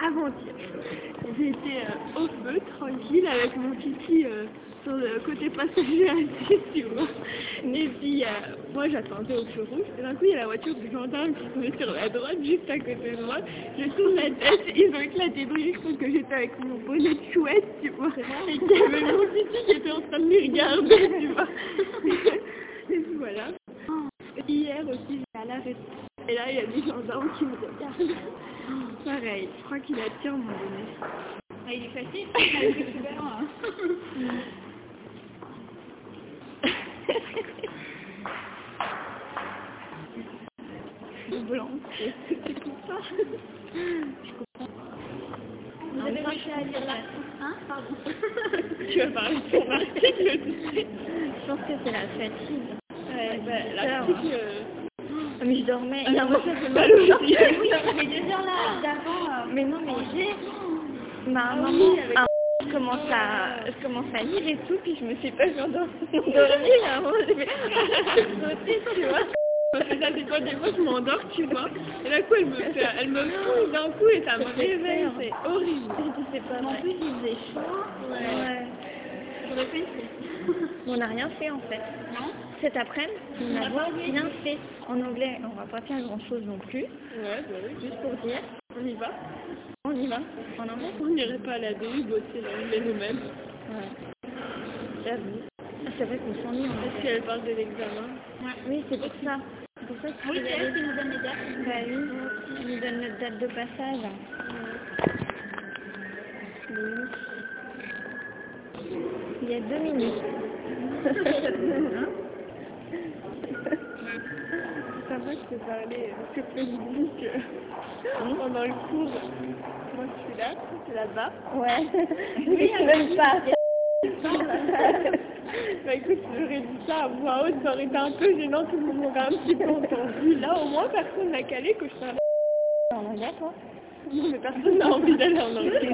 avant-hier. J'ai été au feu, tranquille, avec mon kiki sur le côté passager assis, tu vois. Et puis, moi j'attendais au feu rouge, et d'un coup il y a la voiture du gendarme qui se met sur la droite, juste à côté de moi. Je tourne la tête, ils ont éclaté de rire parce que j'étais avec mon bonnet de chouette, tu vois. Et qu'il y avait mon kiki qui était en train de me regarder, tu vois. Et puis voilà. Hier aussi, j'étais à l'arrêt. Et là, il y a des gendarmes qui me regardent. Pareil, je crois qu'il attire mon bonnet. Ah, il est facile, il est super. Blanc, tu comprends pas? Je comprends. Vous avez réussi à lire là? Hein? Pardon. Tu vas parler de ton article, tu sais. Je pense que c'est la fatigue. Ouais, bah, l'article... Mais je dormais. Il y a un moment, ça fait mal mal. aussi. Oui, mais 2 heures là, d'avant. Mais non, mais j'ai... Ma maman, je commence à lire et tout, puis je me suis pas endormie. À un moment, j'ai fait sauter, tu vois. Ça dépend des fois, je m'endors, tu vois. Et d'un coup, elle me fouille d'un coup et ça me réveille. C'est horrible. C'est pas En vrai. plus, il faisait chaud. Ouais. J'aurais fait une sieste. On n'a rien fait en fait. Non? Cet après-midi, on n'a rien fait. En anglais, on va pas faire grand chose non plus. Ouais, bah oui. Juste pour dire, On y va. on y va. En anglais. On n'irait pas à la BU bosser l'anglais nous-mêmes. Ouais. J'avoue. Ah, c'est vrai qu'on s'ennuie en Parce fait. qu'elle parle de l'examen. Ouais. Oui, c'est pour ça. C'est pour ça que Oui, c'est elle qui nous donne les dates. Bah oui, on nous donne notre date de passage. Oui. Il y a 2 minutes. C'est sympa que tu peux parler sur Facebook pendant le cours. Moi, je suis là, tu es là-bas. Ouais. Oui, même pas. Bah écoute, j'aurais dit ça à voix haute, ça aurait été un peu gênant, tout le monde m'aurait un petit peu entendu. Là, au moins, personne n'a calé que je parlais. En anglais, toi? Non, mais personne n'a envie d'aller en anglais.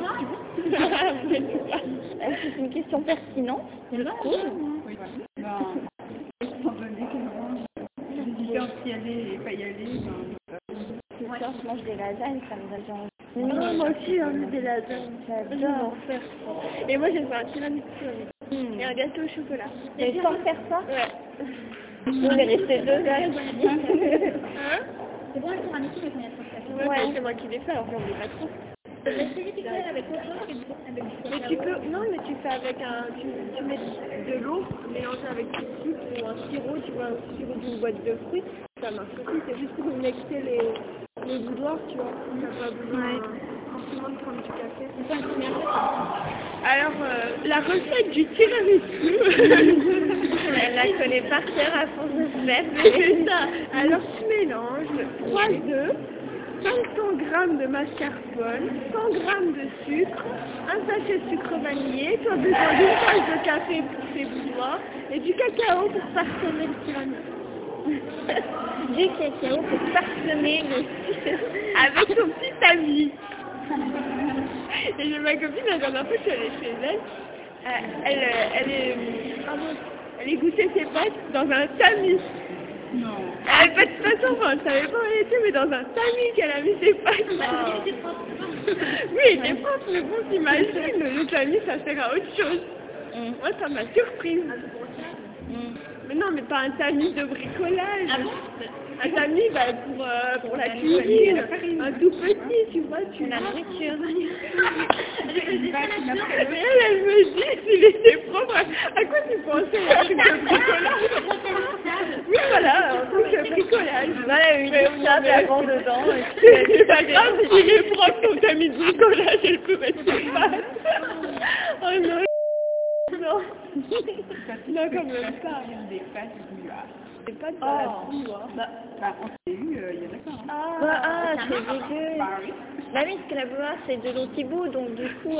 C'est une question pertinente. Je trouve. Oui, étant donné que j'ai différents y aller et pas y aller, Ce soir, je mange des lasagnes, ça me donne envie. Non, moi aussi, j'ai envie des lasagnes. J'adore. Et moi, j'ai fait un tiramisu et un gâteau au chocolat. Et sans faire ça? Ouais. On est resté 2 heures. Hein? C'est bon, le tiramisu, mais combien de temps? Ouais, c'est moi qui l'ai fait, alors j'en ai pas trop. Essayez de faire avec autre chose avec du Mais tu peux, non, mais tu fais avec tu mets de l'eau mélangée avec du sucre ou un sirop, tu vois, un sirop d'une boîte de fruits, ça marche aussi, c'est juste pour mixer les boudoirs, tu vois, t'as pas besoin forcément de prendre du café. C'est pas une première fois. Alors, la recette du tiramisu, Elle la connaît par cœur à force de se faire. c'est ça. Alors tu mélanges 3 œufs, 500 g de mascarpone, 100 g de sucre, un sachet de sucre vanillé, tu as besoin d'une tasse de café pour tes boudoirs et du cacao pour parsemer le tiramisu. Du cacao pour parsemer le sucre. Avec ton petit ami. Et j'ai ma copine, la dernière fois que je suis allée chez elle, elle égoussait ses pâtes dans un tamis. non. Elle avait pas de façon, enfin, elle savait pas où elle était, mais dans un tamis qu'elle a mis ses pâtes. Il était propre. Oui, il était propre, mais bon, t'imagines, le tamis, ça sert à autre chose. Moi, ça m'a surprise. Mais non, mais pas un tamis de bricolage. Ah bon? Un tamis, bah, pour la cuisine, un tout petit, tu vois, tu La vois. nourriture. Elle me dit s'il était propre. À quoi tu pensais? Un truc de bricolage? Oui, voilà, un truc de bricolage. Voilà, une ça, avant dedans. C'est pas grave, s'il est propre, ton tamis de bricolage, elle peut mettre ses pattes. Oh non. Non. Non, quand même pas. Des pâtes du C'est pas de la poudre. Bah, on s'est eu il y a longtemps. Ah, c'est dégueu. Bah oui. Bah oui, parce que la bouilloire, c'est de l'eau Thibaut, donc du coup...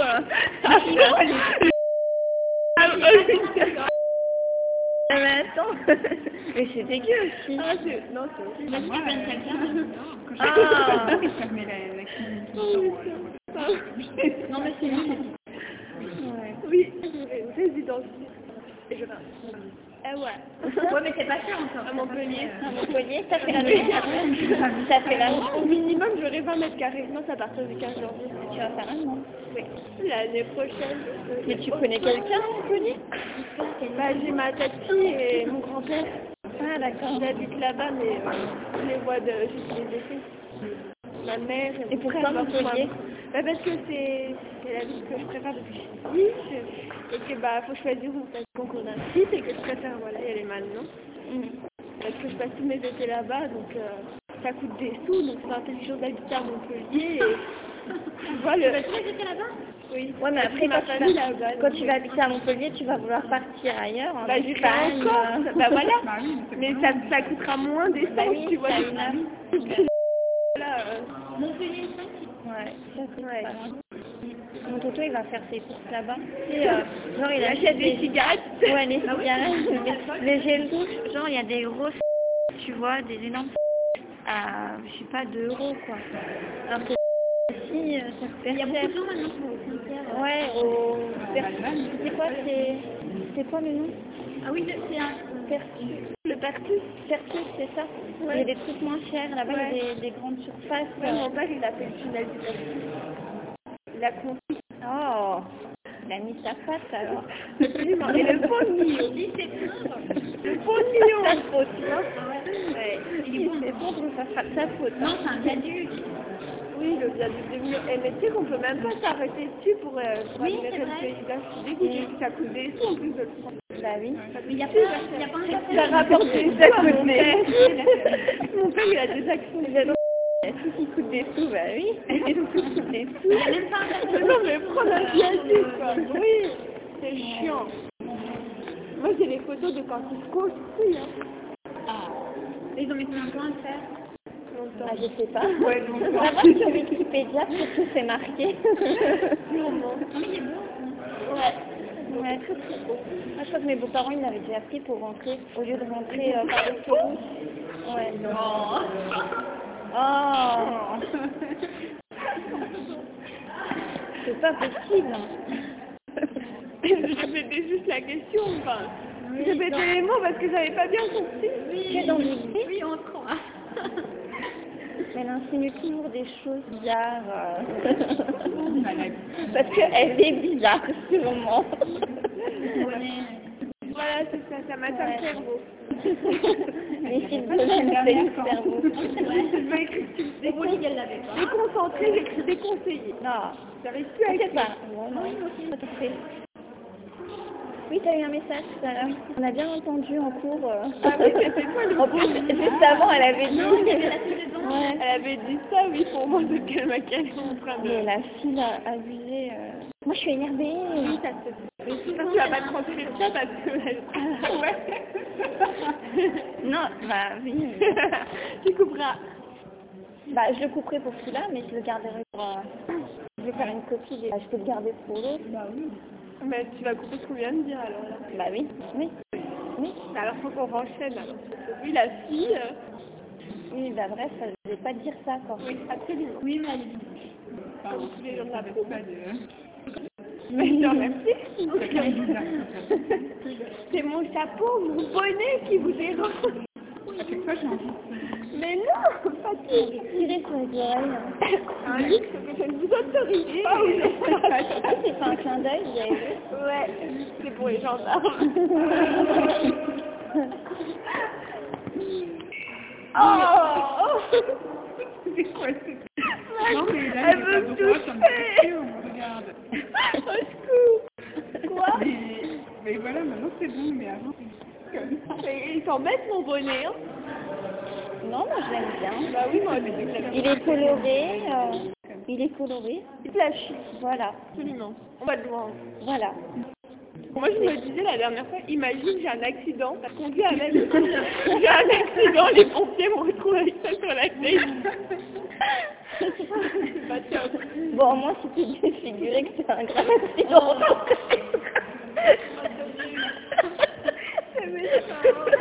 Ah, mais attends. Mais c'est dégueu aussi. Ah, c'est... Non, c'est... Vas-y, tu peux une quelqu'un. Quand Ah. j'ai fermé la cuisine tout le temps. Non, mais c'est lui. Oui, résidence. Et je Ah ouais. Ouais, mais c'est pas cher encore. À Montpellier. À Montpellier, ça fait la même. Ça fait la même. Au minimum, j'aurai 20 mètres carrés. Non, ça part du 15 janvier. Tu vas faire un an. Oui. L'année prochaine. Mais tu connais quelqu'un à Montpellier? Bah, j'ai ma tati et mon grand-père. Ah, d'accord. J'habite là-bas, mais je les vois juste les effets. Ma mère Et pourquoi Montpellier? Bah, parce que c'est la ville que je préfère depuis que je suis petite. Et que bah, faut choisir mon stage concours d'un site et que je préfère y aller maintenant. Parce que je passe tous mes étés là-bas, donc ça coûte des sous, donc c'est intelligent d'habiter à Montpellier. Et, tu vois, le... Tu étais là-bas? Oui. Ouais, mais après, quand tu vas habiter à Montpellier, tu vas vouloir partir ailleurs. Bah, j'irai encore. Bah voilà. Mais ça coûtera moins d'essence, Bah oui, tu vois. ça a une heure. Montpellier, Ouais, ça c'est pas loin. Mon toto il va faire ses courses là-bas. Tu sais, genre il achète des cigarettes. Ouais, les cigarettes, les gels douche. Genre il y a des grosses, tu vois, des énormes à, je sais pas, 2 € quoi. Alors que ici, ça coûte il y a beaucoup cher. de gens maintenant qui vont au cimetière. Ouais, c'est quoi, c'est quoi le nom? Ah oui, c'est un... Pertus. Le Pertus, c'est ça. Ouais. Il y a des trucs moins chers, là-bas Ouais. il y a des grandes surfaces. Ouais, mon père, il a fait le tunnel du Pertus. Il a compris. Oh, il a mis sa face alors. Absolument. Et le faux million. Le faux million. Sa faute, non? Ouais. Il est bon, c'est bon, sa faute. Non, c'est un viaduc. Oui, le viaduc de Millau. Eh, mais tu sais qu'on peut même pas s'arrêter dessus pour Oui, admirer c'est le vrai. paysage. Je suis dégoûtée. Ça coûte des sous en plus de le prendre. Bah oui. Mais il n'y a pas un Ça café. rapporte des sous à mon père. Mon père, il a des actions. Tout qui coûte des sous, bah oui. Tout coûte des sous. Il n'y a même pas un café. Non, mais prendre un viaduc, quoi. Oui, c'est chiant. Moi, j'ai les photos de quand ils construisent. Hein. Ah. Ils ont mis combien de temps à le faire? Ah, je sais pas. Ouais, On va voir sur Wikipédia, surtout c'est marqué. Sûrement. Oui, il est beau. Ouais. Ouais, très très beau. Moi, je crois que mes beaux-parents, ils l'avaient déjà pris pour rentrer, au lieu de rentrer par l'autoroute. Ouais. Oh. Oh. C'est pas possible. Je répétais juste la question, enfin. Je répétais les mots parce que j'avais pas bien compris. Tu es dans l'idée? Oui, on croit. Elle insinue toujours des choses bizarres. Parce qu'elle est bizarre, sûrement. Voilà, c'est ça, ça m'atteint le cerveau. Les films de même, c'est le cerveau. C'est vrai. Je veux écrire C'est Pauline, elle l'avait pas. déconcentré, j'écris déconseillé. Non, J'arrive plus à je sais écrire. pas. Bon, non, oui, t'as eu un message tout à l'heure. On a bien entendu en cours. Ah oui, c'était quoi le En plus, juste avant, elle avait dit. Non, il y avait la fille dedans. Ouais. Elle avait dit ça, oui, pour moi, de quelle maquette est en train de... Mais la fille a abusé. Moi, je suis énervée. Oui, ça se... J'espère que tu vas pas transcrire ça parce que... Ouais. Non, bah oui. Tu couperas. Bah, je le couperai pour celui-là, mais je le garderai pour... Je vais faire une copie. Je peux le garder pour l'autre. Bah oui. Mais tu vas couper ce qu'on vient de dire alors là. Bah oui, oui. Oui. Alors faut qu'on renchaîne alors. Oui, la fille... Oui, bah bref, je vais pas dire ça, quoi. Oui, absolument. Oui, mais elle est Comme tous les gens de la pro. Mais je te remercie. C'est mon chapeau, mon bonnet qui vous dérange. À chaque fois, j'ai envie. Mais non, pas tout. Tirer sur les oreilles. Un luxe que je ne vous autorise pas ou je Ah, c'est pas un clin d'œil, vous avez vu? Ouais, c'est pour les gendarmes. Oh, C'est quoi ce... Non, mais là, elle veut me toucher. Regarde. Au secours. Quoi? Mais voilà, maintenant c'est bon, mais avant c'est comme ça. Mais il s'embête mon bonnet, hein? Non, moi je l'aime bien. Bah oui, moi je l'aime. Il est coloré. Il est coloré. Il flash. Voilà. Absolument. On va de loin. Voilà. Moi je me disais la dernière fois, imagine j'ai un accident, ça conduit avec. J'ai un accident, les pompiers vont retrouver avec ça sur la tête. C'est pas top. Bon, au moins, si tu défigurais que c'est un grave accident. C'est méchant.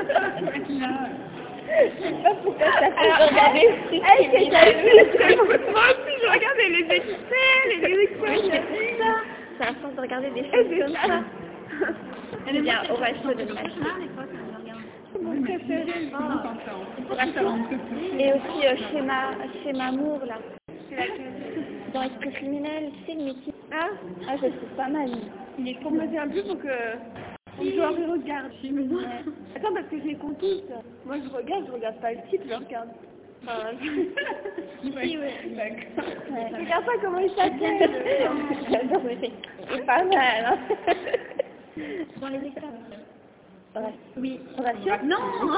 Je sais pas pourquoi ça fait regarder ce Moi aussi je regardais les extraits, les extraits. C'est à force de regarder des choses comme ça. Elle est bien Horatio Del Macho. Mon préféré. Et aussi chez Mamour, là. Dans Esprit criminel, tu sais, le métier. Ah, Ah, je le trouve pas mal. il est complètement un peu pour que je regarde. Attends, parce que je les compte tous. Moi, je regarde pas le titre, je regarde. Enfin, Ici, ouais. D'accord. Ouais. regarde pas comment il s'appelle. J'adore, mais c'est pas mal, hein. Dans les examens. Oui. Horatio? Non.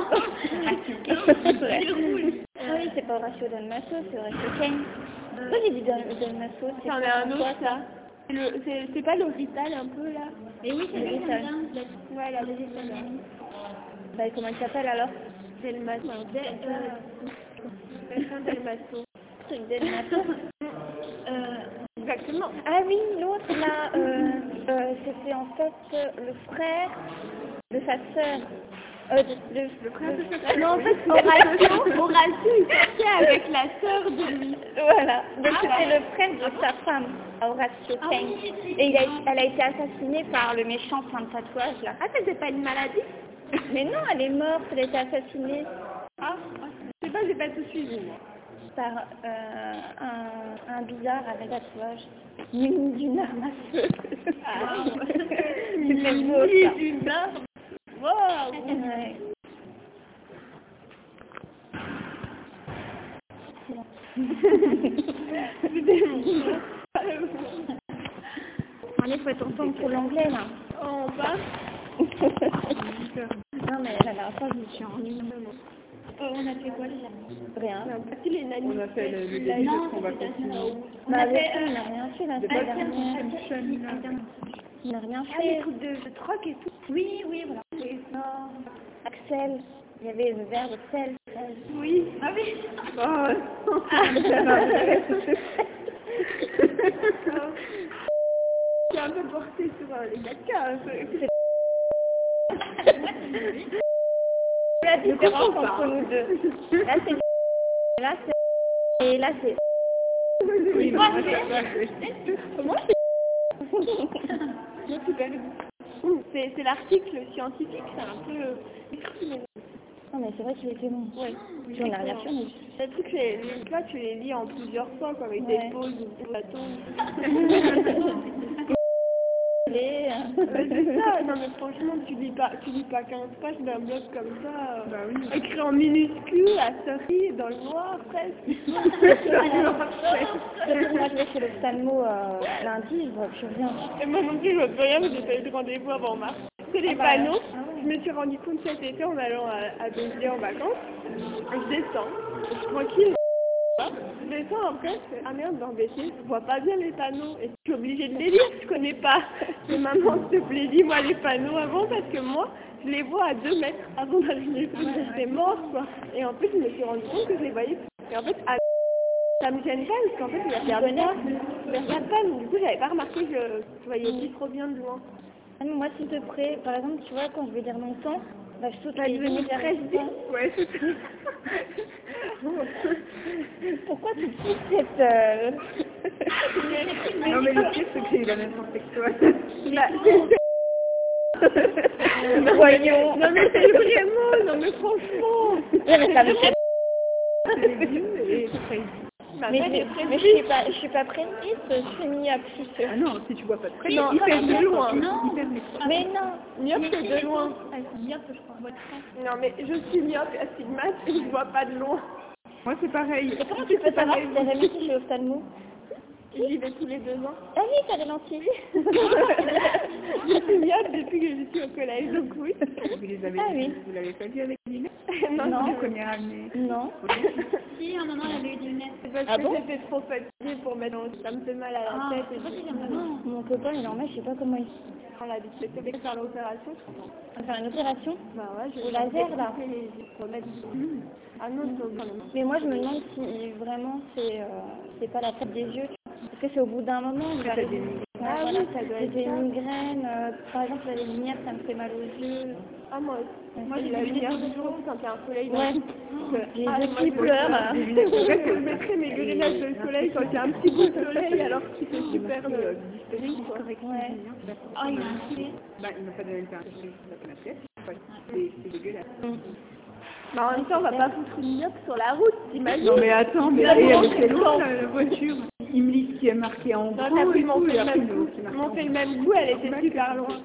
Ah oui, c'est pas Horatio Del Macho, c'est Horatio Caine. Pourquoi j'ai dit Del Macho? C'en est un autre, ça. C'est pas l'hôpital un peu là? Et oui, c'est l'hôpital. Ouais, la l'hôpital. Bah, comment il s'appelle alors? Del Macho. Del Macho. Truc Del Macho. Exactement. Ah oui, l'autre là, c'était en fait le frère de sa sœur. Le frère de sa sœur. Non, en fait, Horatio, il sortait avec la sœur de lui. Voilà, donc c'était le frère de sa femme, Horatio Caine. Et elle a été assassinée par le méchant fin de tatouage là. Ah, c'était pas une maladie? Mais non, elle est morte, elle a été assassinée Ah, je sais pas, j'ai pas tout suivi moi. par un bizarre avec tatouage. Muni d'une arme à feu. Ah, C'était beau ça. Une arme. Wow. Ouais. Allez, faut être ensemble pour l'anglais là. On part. Non mais la dernière fois je me suis ennuyée. On a fait quoi déjà? Rien. On a passé les nannies. On a fait le début de qu'on va continuer. On a fait, on n'a rien fait la De semaine Batman dernière. Simpson, là. On n'a rien Ah, les fait. trucs de troc et tout. Oui, voilà. Axel, il y avait le verre de sel. Oui. Ah oui. Oh, C'est un peu porté sur les 4K. La différence entre nous deux. Là c'est et là c'est. oui, non, moi, ça va, oui. Comment c'est l'article scientifique, c'est un peu écrit. Non mais c'est vrai qu'il était bon. Ouais. Puis on n'a rien fait. Les trucs, toi, tu les lis en plusieurs fois, quoi, avec Ouais. des pauses ou des bâtons. Mais, C'est ça, non mais franchement, tu lis pas 15 pages d'un blog comme ça, Bah oui. écrit en minuscule, à cerise, dans le noir, presque. moi je vais chez l'ophtalmo lundi, je vois plus rien. Et moi non plus, je vois plus rien, parce que j'ai pas eu de rendez-vous avant mars. C'est les panneaux, je me suis rendu compte cet été en allant à Béziers en vacances, je descends, je suis tranquille. Je descends après, je fais, ah merde, dans Béziers, je vois pas bien les panneaux, et je suis obligée de les lire, je connais pas. Et maman, s'il te plaît, lis-moi les panneaux avant, parce que moi, je les vois à 2 mètres avant d'arriver, j'étais mort, quoi. Et en plus, je me suis rendu compte que je les voyais plus. Et en fait, ça me gêne pas, parce qu'en fait, je les regarde pas, donc du coup, j'avais pas remarqué que je voyais plus trop bien de loin. Ah, mais moi s'il te plaît, par exemple, tu vois, quand je vais lire longtemps, bah, je saute Ça les devenu très vite. Ouais, c'est ça. Pourquoi tu cites cette... Non, mais le pire, c'est qu'il a même pensé que toi. Voyons. Non mais c'est le vrai mot, non mais franchement. Ouais, mais ça me fait... Et très Mais je suis pas prémisse, je suis myope, je suis sûre. Ah non, si tu vois pas de près, Non, hyper de loin. Hyper Mais non. Myope, c'est de loin. Myope, je crois. Non mais je suis myope et astigmate et je vois pas de loin. Moi, c'est pareil. Et comment tu peux savoir si t'as jamais été chez l'ophtalmo? J'y vais tous les 2 ans. Ah oui, t'as des lentilles. Je suis myope depuis que je suis au collège, donc oui. Vous les avez Ah oui. Vous l'avez pas vu avec Lina? Non, Non. La première année. Non. Si, un moment, elle avait eu des lunettes. c'est parce Ah que bon j'étais trop fatiguée pour mettre ça me fait mal à la tête et Non, mon copain, il en met, je sais pas comment il on a dit que faire l'opération. va faire une opération. Bah ouais, je Au laser, là. Ah non, c'est quand même. Mais moi, je me demande si vraiment c'est pas la tête des yeux. Parce que c'est au bout d'un moment, Ah voilà. oui, ça doit être J'ai ça. une migraine, par exemple la lumière ça me fait mal aux yeux. Ah moi, J'ai la vu des lumière trucs- du jour quand il y a un soleil. Ouais, j'ai Ah, les yeux moi, qui je pleurent. je mettrais mes lunettes de soleil quand il y a un petit bout de soleil alors qu'il fait super Ouais. Oh, il y a un fait. Bah, il m'a pas donné le permis de la tête. C'est dégueulasse. Mais en même temps, on va pas foutre une myope sur la route, t'imagines? Non mais attends, mais Ça elle prend était du loin temps. la voiture. Il me lit ce qui est marqué en Non, gros t'as et pu tout, monter et le après même coup. il marque Monter le même coup, elle était super loin.